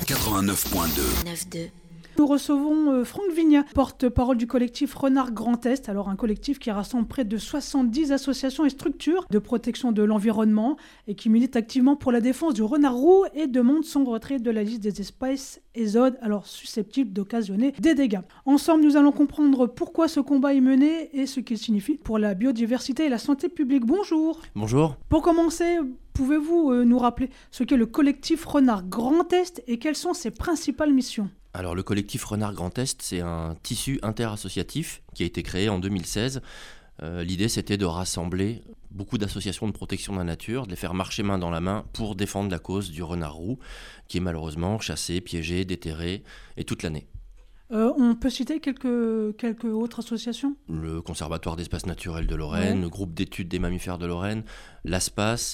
89.2. 9-2. Nous recevons Franck Vignat, porte-parole du collectif Renard Grand Est, alors un collectif qui rassemble près de 70 associations et structures de protection de l'environnement et qui milite activement pour la défense du renard roux et demande son retrait de la liste des espèces et zones alors susceptibles d'occasionner des dégâts. Ensemble, nous allons comprendre pourquoi ce combat est mené et ce qu'il signifie pour la biodiversité et la santé publique. Bonjour. Bonjour. Pour commencer, pouvez-vous nous rappeler ce qu'est le collectif Renard Grand Est et quelles sont ses principales missions ? Alors le collectif Renard Grand Est, c'est un tissu interassociatif qui a été créé en 2016. L'idée, c'était de rassembler beaucoup d'associations de protection de la nature, de les faire marcher main dans la main pour défendre la cause du renard roux, qui est malheureusement chassé, piégé, déterré, et toute l'année. On peut citer quelques autres associations ? Le Conservatoire d'espaces naturels de Lorraine, Ouais. le groupe d'études des mammifères de Lorraine, l'ASPAS,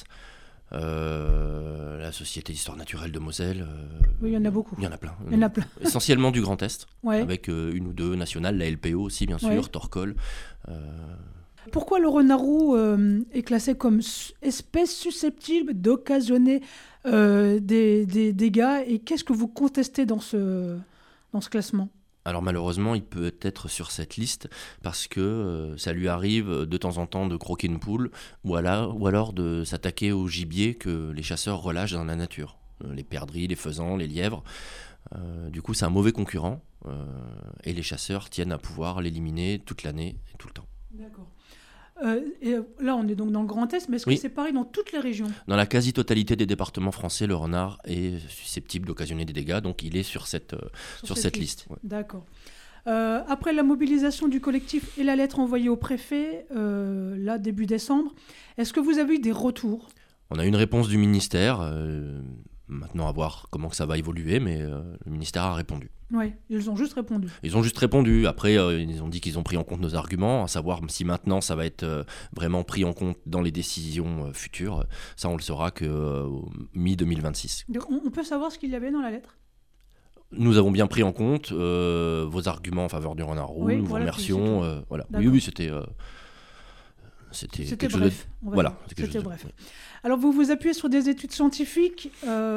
la Société d'histoire naturelle de Moselle. Oui, il y en a beaucoup. Il y en a plein. Il y en a plein. Essentiellement du Grand Est, Ouais. avec une ou deux nationales, la LPO aussi bien sûr, Ouais. Torcol. Pourquoi le renard roux est classé comme espèce susceptible d'occasionner des dégâts et qu'est-ce que vous contestez dans ce classement ? Alors malheureusement, il peut être sur cette liste parce que ça lui arrive de temps en temps de croquer une poule ou alors de s'attaquer au gibier que les chasseurs relâchent dans la nature. Les perdrix, les faisans, les lièvres. Du coup, c'est un mauvais concurrent et les chasseurs tiennent à pouvoir l'éliminer toute l'année et tout le temps. D'accord. Et là, on est donc dans le Grand Est, mais est-ce Oui. que c'est pareil dans toutes les régions ? Dans la quasi-totalité des départements français, le renard est susceptible d'occasionner des dégâts, donc il est sur cette liste. Ouais. D'accord. Après la mobilisation du collectif et la lettre envoyée au préfet, là, début décembre, est-ce que vous avez eu des retours ? On a eu une réponse du ministère, maintenant à voir comment que ça va évoluer, mais le ministère a répondu. Oui, ils ont juste répondu. Ils ont juste répondu, après ils ont dit qu'ils ont pris en compte nos arguments, à savoir si maintenant ça va être vraiment pris en compte dans les décisions futures, ça on le saura que mi-2026. Donc, on peut savoir ce qu'il y avait dans la lettre ? Nous avons bien pris en compte vos arguments en faveur du renard roux, Oui, nous vous voilà, remercions. c'est tout. Voilà. D'accord. Oui, c'était C'était quelque chose bref. de... on va Voilà, dire. c'était quelque C'était chose de- bref. ouais. Alors, vous vous appuyez sur des études scientifiques,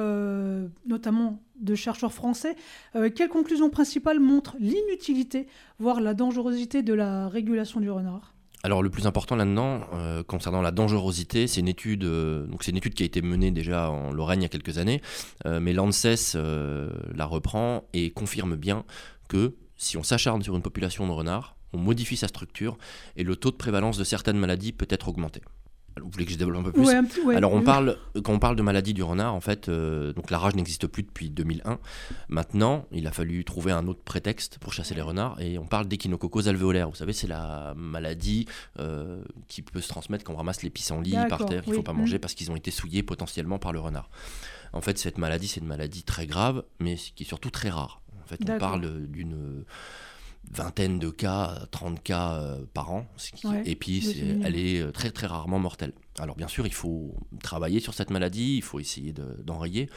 notamment de chercheurs français. Quelles conclusions principales montrent l'inutilité, voire la dangerosité de la régulation du renard ? Alors le plus important là-dedans, concernant la dangerosité, c'est une étude qui a été menée déjà en Lorraine il y a quelques années, mais l'ANSES la reprend et confirme bien que si on s'acharne sur une population de renards, on modifie sa structure et le taux de prévalence de certaines maladies peut être augmenté. Alors, vous voulez que je développe un peu plus ? Ouais, un petit- ouais. Alors quand on parle de maladie du renard, en fait, donc la rage n'existe plus depuis 2001. Maintenant, il a fallu trouver un autre prétexte pour chasser les renards et on parle d'échinococose alvéolaire. Vous savez, c'est la maladie qui peut se transmettre quand on ramasse les pissenlits par D'accord, terre qu'il ne faut oui. pas manger parce qu'ils ont été souillés potentiellement par le renard. En fait, cette maladie, c'est une maladie très grave, mais qui est surtout très rare. En fait, on D'accord. parle d'une vingtaine de cas, 30 cas par an, Ouais, et puis c'est minime. elle est très très rarement mortelle. Alors bien sûr, il faut travailler sur cette maladie, il faut essayer d'enrayer.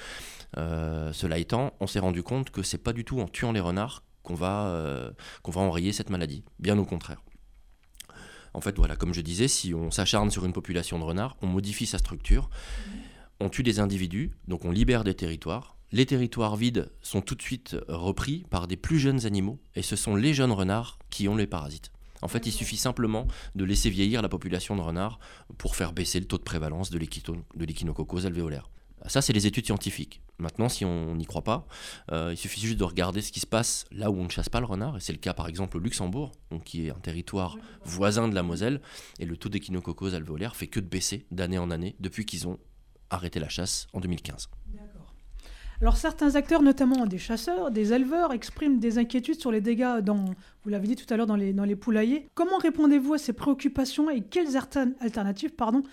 Cela étant, on s'est rendu compte que c'est pas du tout en tuant les renards qu'on va enrayer cette maladie, bien au contraire. En fait, voilà, comme je disais, si on s'acharne sur une population de renards, on modifie sa structure, on tue des individus, donc on libère des territoires. Les territoires vides sont tout de suite repris par des plus jeunes animaux, et ce sont les jeunes renards qui ont les parasites. En fait, il suffit simplement de laisser vieillir la population de renards pour faire baisser le taux de prévalence de l'échinococose alvéolaire. Ça, c'est les études scientifiques. Maintenant, si on n'y croit pas, il suffit juste de regarder ce qui se passe là où on ne chasse pas le renard, et c'est le cas par exemple au Luxembourg, donc qui est un territoire voisin de la Moselle, et le taux d'échinococose alvéolaire fait que de baisser d'année en année depuis qu'ils ont arrêté la chasse en 2015. D'accord. Alors certains acteurs, notamment des chasseurs, des éleveurs, expriment des inquiétudes sur les dégâts vous l'avez dit tout à l'heure, dans les poulaillers. Comment répondez-vous à ces préoccupations et quelles alternatives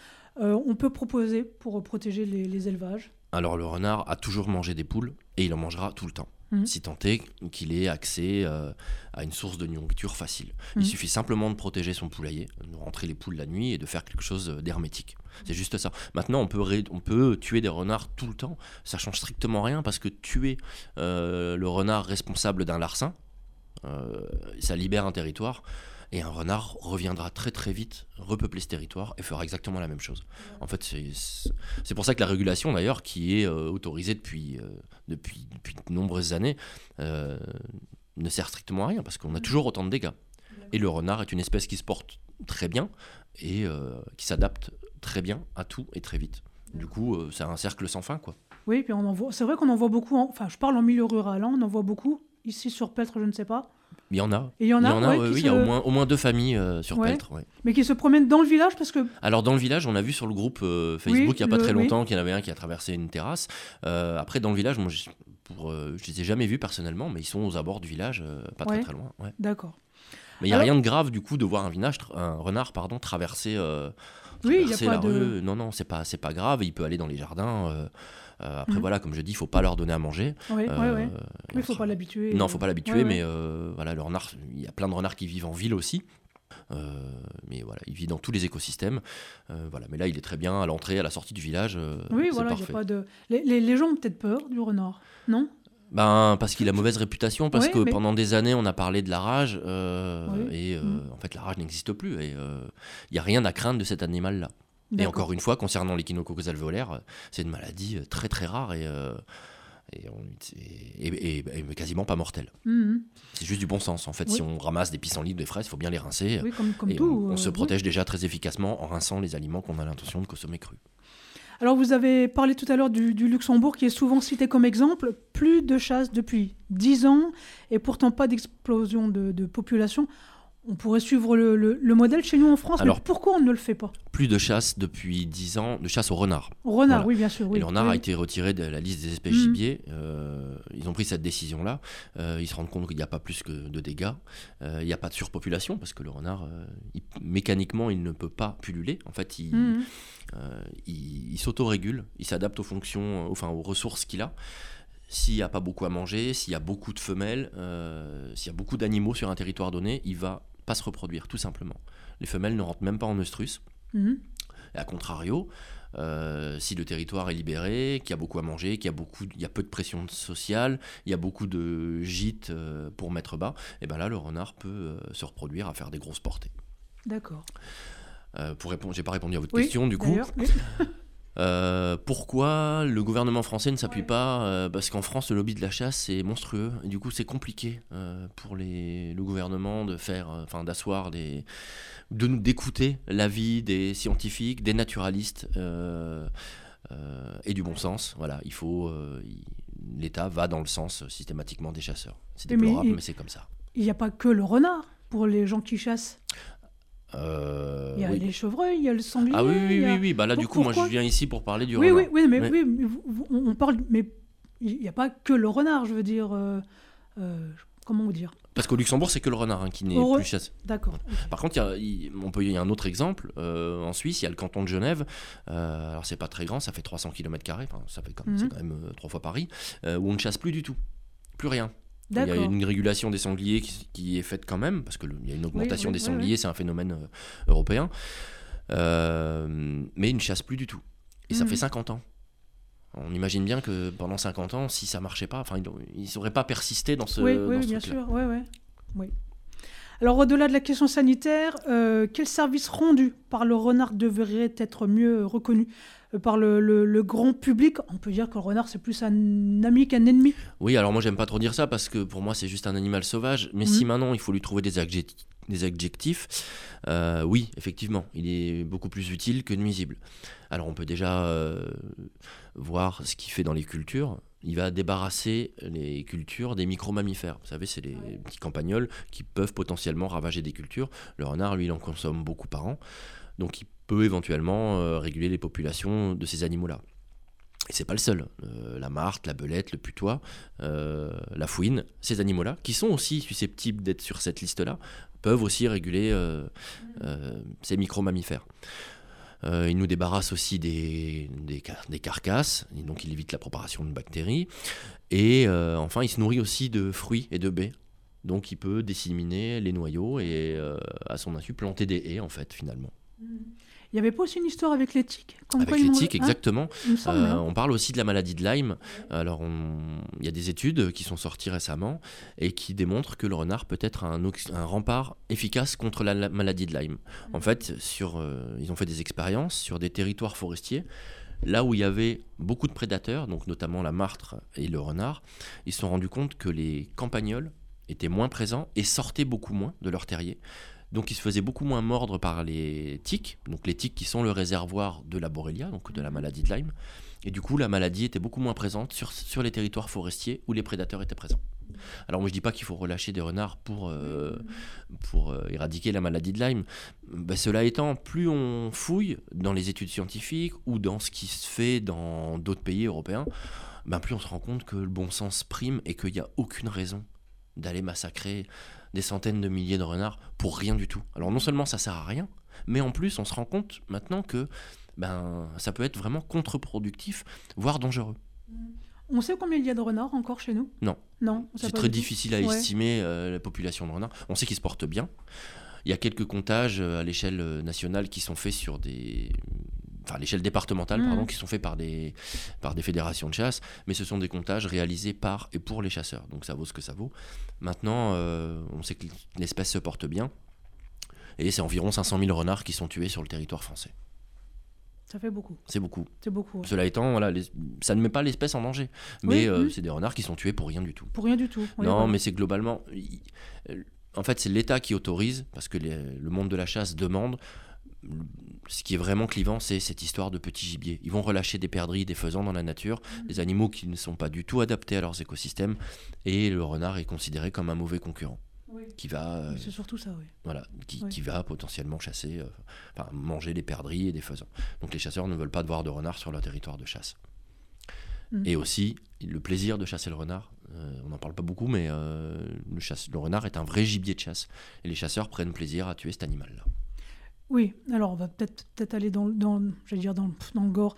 on peut proposer pour protéger les élevages ? Alors le renard a toujours mangé des poules et il en mangera tout le temps, si tant est qu'il ait accès à une source de nourriture facile. Il suffit simplement de protéger son poulailler, de rentrer les poules la nuit et de faire quelque chose d'hermétique. C'est juste ça. Maintenant, on peut tuer des renards tout le temps, ça change strictement rien parce que tuer le renard responsable d'un larcin, ça libère un territoire. et un renard reviendra très très vite repeupler ce territoire et fera exactement la même chose. En fait, c'est pour ça que la régulation d'ailleurs, qui est autorisée depuis de nombreuses années, ne sert strictement à rien, parce qu'on a toujours autant de dégâts. Et le renard est une espèce qui se porte très bien et qui s'adapte très bien à tout et très vite. Du coup, c'est un cercle sans fin, quoi. Oui, puis c'est vrai qu'on en voit beaucoup, enfin je parle en milieu rural, on en voit beaucoup, ici sur Peltre je ne sais pas. Il y en a. Et il y en a, il y a au moins 2 familles sur Peltre. Ouais. Mais qui se promènent dans le village parce que... Alors dans le village, on a vu sur le groupe Facebook il n'y a pas très longtemps qu'il y en avait un qui a traversé une terrasse. Après dans le village, moi, je ne les ai jamais vus personnellement, mais ils sont aux abords du village, pas très loin. Ouais. D'accord. Mais il n'y a rien de grave du coup de voir un renard traverser, oui, y a la pas rue. Non, c'est pas grave, il peut aller dans les jardins. Après voilà, comme je dis, il faut pas leur donner à manger. Oui, il faut pas l'habituer. Non, faut pas l'habituer, mais voilà, le renard, il y a plein de renards qui vivent en ville aussi. Mais voilà, il vit dans tous les écosystèmes. Voilà, mais là, il est très bien à l'entrée, à la sortie du village. Oui, voilà, il y a pas de. Les gens ont peut-être peur du renard, non ? Parce qu'il a mauvaise réputation, parce que pendant des années on a parlé de la rage, et en fait la rage n'existe plus, et il n'y a rien à craindre de cet animal-là. D'accord. Et encore une fois, concernant l'échinococcus alvéolaire, c'est une maladie très très rare et quasiment pas mortelle. C'est juste du bon sens. En fait, si on ramasse des pissenlits ou des fraises, il faut bien les rincer. Oui, comme et tout. On se protège déjà très efficacement en rinçant les aliments qu'on a l'intention de consommer crus. Alors, vous avez parlé tout à l'heure du Luxembourg, qui est souvent cité comme exemple. Plus de chasse depuis 10 ans, et pourtant pas d'explosion de population. On pourrait suivre le modèle chez nous en France, mais pourquoi on ne le fait pas ? Plus de chasse depuis 10 ans, de chasse au renard. Au renard, oui, bien sûr. Oui. Et le renard a été retiré de la liste des espèces gibier. Ils ont pris cette décision-là. Ils se rendent compte qu'il n'y a pas plus que de dégâts. Il n'y a pas de surpopulation, parce que le renard, mécaniquement, il ne peut pas pulluler. En fait, il s'autorégule, il s'adapte aux fonctions, aux ressources qu'il a. S'il n'y a pas beaucoup à manger, s'il y a beaucoup de femelles, s'il y a beaucoup d'animaux sur un territoire donné, il va pas se reproduire, tout simplement. Les femelles ne rentrent même pas en œstrus. Et à contrario, si le territoire est libéré, qu'il y a beaucoup à manger, qu'il y a peu de pression sociale, il y a beaucoup de gîtes pour mettre bas, et ben là, le renard peut se reproduire à faire des grosses portées. D'accord. J'ai pas répondu à votre question, du coup. Oui. Pourquoi le gouvernement français ne s'appuie pas parce qu'en France, le lobby de la chasse est monstrueux. Et du coup, c'est compliqué pour le gouvernement d'asseoir d'écouter l'avis des scientifiques, des naturalistes et du bon sens. Voilà, l'État va dans le sens systématiquement des chasseurs. C'est déplorable, mais c'est comme ça. Il n'y a pas que le renard pour les gens qui chassent. Il y a les chevreuils, il y a le sanglier. Ah oui. Bah là, du coup, moi, je viens ici pour parler du renard. On parle, mais il n'y a pas que le renard, je veux dire. Comment vous dire ? Parce qu'au Luxembourg, c'est que le renard qui n'est plus chassé. D'accord. Par contre, il y a un autre exemple. En Suisse, il y a le canton de Genève. Alors, c'est pas très grand, ça fait 300 km². C'est quand même 3 fois Paris, où on ne chasse plus du tout. Plus rien. D'accord. Il y a une régulation des sangliers qui est faite quand même, parce qu'il y a une augmentation des sangliers, c'est un phénomène européen. Mais ils ne chassent plus du tout. Et ça fait 50 ans. On imagine bien que pendant 50 ans, si ça ne marchait pas, ils ne sauraient pas persister dans ce Oui, bien sûr. Oui. Alors, au-delà de la question sanitaire, quel service rendu par le renard devrait être mieux reconnu par le grand public ? On peut dire que le renard, c'est plus un ami qu'un ennemi. Oui, alors moi, j'aime pas trop dire ça, parce que pour moi, c'est juste un animal sauvage. Mais si maintenant, il faut lui trouver des adjectifs, oui, effectivement, il est beaucoup plus utile que nuisible. Alors, on peut déjà voir ce qu'il fait dans les cultures. Il va débarrasser les cultures des micro-mammifères. Vous savez, c'est les petits campagnols qui peuvent potentiellement ravager des cultures. Le renard, lui, il en consomme beaucoup par an. Donc, il peut éventuellement réguler les populations de ces animaux-là. Et c'est pas le seul. La martre, la belette, le putois, la fouine, ces animaux-là, qui sont aussi susceptibles d'être sur cette liste-là, peuvent aussi réguler ces micro-mammifères. Il nous débarrasse aussi des carcasses, et donc il évite la propagation de bactéries. Et enfin, il se nourrit aussi de fruits et de baies. Donc il peut disséminer les noyaux et à son insu planter des haies, en fait, finalement. Il n'y avait pas aussi une histoire avec les tiques Avec les tiques, exactement. Il me semble, on parle aussi de la maladie de Lyme. Alors, il y a des études qui sont sorties récemment et qui démontrent que le renard peut être un rempart efficace contre la maladie de Lyme. En fait, ils ont fait des expériences sur des territoires forestiers. Là où il y avait beaucoup de prédateurs, donc notamment la martre et le renard, ils se sont rendus compte que les campagnols étaient moins présents et sortaient beaucoup moins de leur terrier. Donc ils se faisaient beaucoup moins mordre par les tiques, donc les tiques qui sont le réservoir de la Borrelia, donc de la maladie de Lyme. Et du coup, la maladie était beaucoup moins présente sur les territoires forestiers où les prédateurs étaient présents. Alors moi je dis pas qu'il faut relâcher des renards pour éradiquer la maladie de Lyme. Cela étant, plus on fouille dans les études scientifiques ou dans ce qui se fait dans d'autres pays européens, plus on se rend compte que le bon sens prime et qu'il n'y a aucune raison d'aller massacrer des centaines de milliers de renards pour rien du tout. Alors non seulement ça sert à rien, mais en plus on se rend compte maintenant que ça peut être vraiment contre-productif, voire dangereux. On sait combien il y a de renards encore chez nous ? Non. C'est très difficile à estimer la population de renards. On sait qu'ils se portent bien. Il y a quelques comptages à l'échelle nationale qui sont faits à l'échelle départementale, qui sont faits par des fédérations de chasse, mais ce sont des comptages réalisés par et pour les chasseurs. Donc ça vaut ce que ça vaut. Maintenant, on sait que l'espèce se porte bien, et c'est environ 500 000 renards qui sont tués sur le territoire français. Ça fait beaucoup. C'est beaucoup. Ouais. Cela étant, ça ne met pas l'espèce en danger. Mais c'est des renards qui sont tués pour rien du tout. Pour rien du tout. Non, mais c'est globalement... En fait, c'est l'État qui autorise, parce que le monde de la chasse demande. Ce qui est vraiment clivant, c'est cette histoire de petits gibiers. Ils vont relâcher des perdrix, des faisans dans la nature, des animaux qui ne sont pas du tout adaptés à leurs écosystèmes, et le renard est considéré comme un mauvais concurrent. Qui va, c'est surtout ça, oui. Voilà, qui va potentiellement chasser, manger des perdrix et des faisans. Donc les chasseurs ne veulent pas de voir de renard sur leur territoire de chasse. Et aussi, le plaisir de chasser le renard, on n'en parle pas beaucoup, mais le renard est un vrai gibier de chasse. Et les chasseurs prennent plaisir à tuer cet animal-là. Oui, alors on va peut-être aller dans le gore.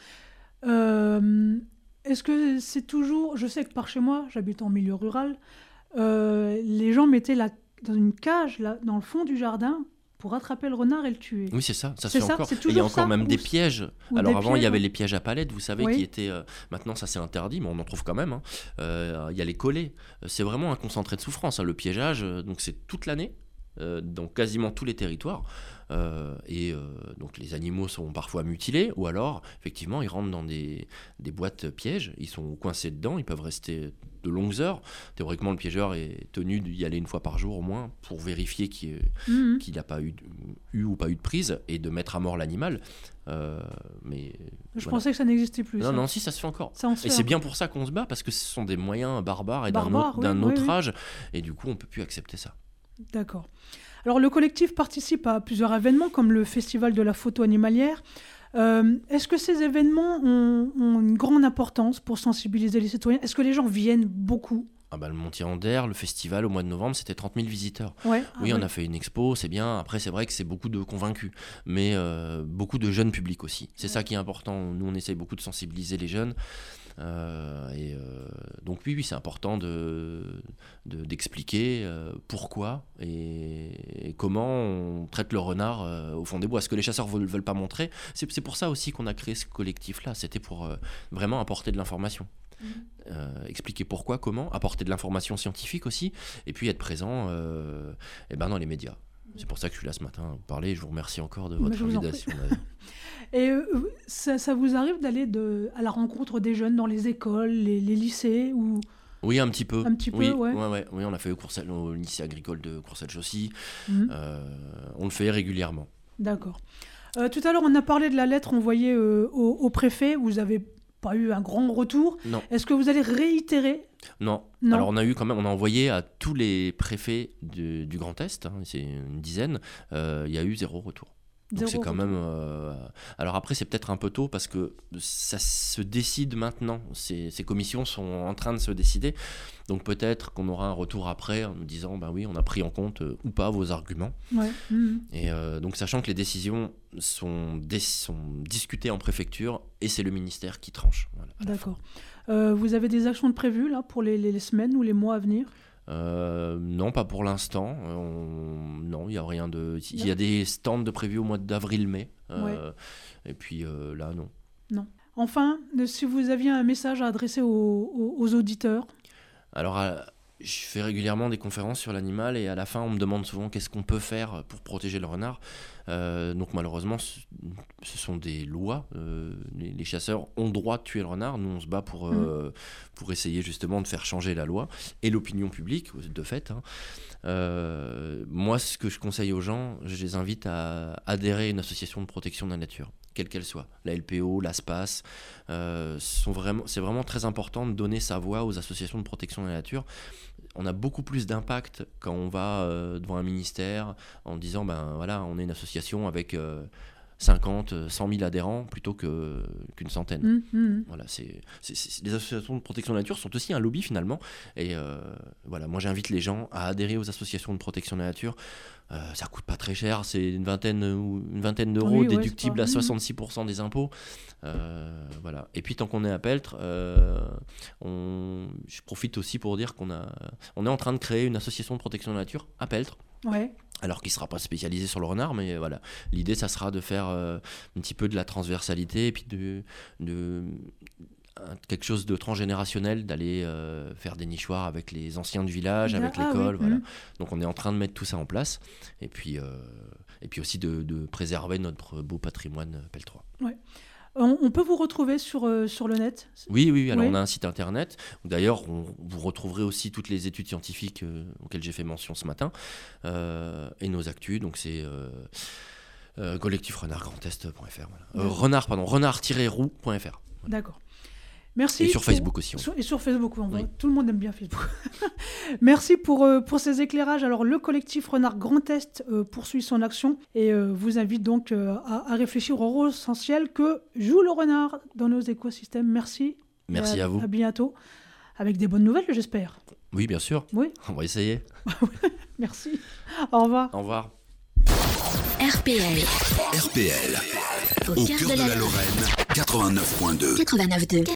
Est-ce que c'est toujours... Je sais que par chez moi, j'habite en milieu rural, les gens mettaient dans une cage là, dans le fond du jardin pour attraper le renard et le tuer. Oui, c'est ça. Ça se fait encore. Il y a encore ça, même des pièges. Alors avant, il y avait les pièges à palettes, vous savez, qui étaient... maintenant, ça c'est interdit, mais on en trouve quand même. Il y a les collets. C'est vraiment un concentré de souffrance. Le piégeage, donc c'est toute l'année, dans quasiment tous les territoires. Donc les animaux sont parfois mutilés, ou alors, effectivement, ils rentrent dans des boîtes pièges. Ils sont coincés dedans, ils peuvent rester de longues heures. Théoriquement, le piégeur est tenu d'y aller une fois par jour au moins pour vérifier qu'il n'a pas eu ou pas eu de prise et de mettre à mort l'animal. Mais je pensais que ça n'existait plus. Non, si, ça se fait encore. Et c'est bien pour ça qu'on se bat, parce que ce sont des moyens barbares et d'un autre âge. Et du coup, on ne peut plus accepter ça. D'accord. Alors, le collectif participe à plusieurs événements, comme le Festival de la photo animalière. Est-ce que ces événements ont une grande importance pour sensibiliser les citoyens ? Est-ce que les gens viennent beaucoup ? Le Montier-Ander, le festival au mois de novembre, c'était 30 000 visiteurs. On a fait une expo, c'est bien. Après, c'est vrai que c'est beaucoup de convaincus, mais beaucoup de jeunes publics aussi. C'est ça qui est important. Nous, on essaye beaucoup de sensibiliser les jeunes. Donc oui, c'est important d'expliquer pourquoi et comment on traite le renard au fond des bois. Ce que les chasseurs ne veulent pas montrer, c'est pour ça aussi qu'on a créé ce collectif-là. C'était pour vraiment apporter de l'information. Expliquer pourquoi, comment, apporter de l'information scientifique aussi, et puis être présent dans les médias. C'est pour ça que je suis là ce matin à vous parler. Je vous remercie encore de votre invitation. Et ça vous arrive d'aller à la rencontre des jeunes dans les écoles, les lycées ou... Oui, un petit peu. Oui, on a fait au lycée agricole de Courcelles-Chaussy. On le fait régulièrement. D'accord. Tout à l'heure, on a parlé de la lettre envoyée au préfet. Vous avez pas eu un grand retour. Non. Est-ce que vous allez réitérer ? Non. Alors on a envoyé à tous les préfets du Grand Est, c'est une dizaine, il y a eu 0 retour. Donc c'est quand même... Alors après, c'est peut-être un peu tôt parce que ça se décide maintenant. Ces commissions sont en train de se décider. Donc peut-être qu'on aura un retour après en nous disant oui, on a pris en compte ou pas vos arguments. Et donc sachant que les décisions sont discutées en préfecture et c'est le ministère qui tranche. Voilà, d'accord. Vous avez des actions de prévues là, pour les semaines ou les mois à venir ? Non, pas pour l'instant. Non, il n'y a rien de... Il y a des stands de prévus au mois d'avril-mai. Et puis là, non. Non. Enfin, si vous aviez un message à adresser aux auditeurs. Alors, je fais régulièrement des conférences sur l'animal et à la fin, on me demande souvent qu'est-ce qu'on peut faire pour protéger le renard. Donc malheureusement, ce sont des lois. Les chasseurs ont le droit de tuer le renard. Nous, on se bat pour essayer justement de faire changer la loi et l'opinion publique, de fait. Moi, ce que je conseille aux gens, je les invite à adhérer à une association de protection de la nature, quelle qu'elle soit. La LPO, l'ASPAS, c'est vraiment très important de donner sa voix aux associations de protection de la nature. On a beaucoup plus d'impact quand on va devant un ministère en disant voilà, on est une association avec 50, 100 000 adhérents plutôt qu'une centaine. Voilà, les associations de protection de la nature sont aussi un lobby finalement. Et voilà, moi j'invite les gens à adhérer aux associations de protection de la nature. Ça coûte pas très cher, c'est une vingtaine d'euros déductibles à 66% des impôts. Voilà. Et puis tant qu'on est à Peltre, je profite aussi pour dire qu'on est en train de créer une association de protection de la nature à Peltre. Ouais. Alors qu'il ne sera pas spécialisé sur le renard, mais voilà. L'idée, ça sera de faire un petit peu de la transversalité et puis quelque chose de transgénérationnel, d'aller faire des nichoirs avec les anciens du village, avec l'école. Voilà. Donc on est en train de mettre tout ça en place. Et puis aussi de préserver notre beau patrimoine peltrois. Ouais. On peut vous retrouver sur le net ? Oui. Alors on a un site internet. D'ailleurs, vous retrouverez aussi toutes les études scientifiques auxquelles j'ai fait mention ce matin et nos actus. Donc c'est collectifrenardgrandest.fr. Voilà. renard-roux.fr. Voilà. D'accord. Merci. Et sur Facebook aussi. Et sur Facebook, tout le monde aime bien Facebook. Merci pour ces éclairages. Alors, le collectif Renard Grand Est poursuit son action et vous invite donc à réfléchir au rôle essentiel que joue le renard dans nos écosystèmes. Merci. Merci à vous. À bientôt. Avec des bonnes nouvelles, j'espère. Oui, bien sûr. Oui. On va essayer. Merci. Au revoir. Au revoir. RPL. Au cœur de la Lorraine. 89.2.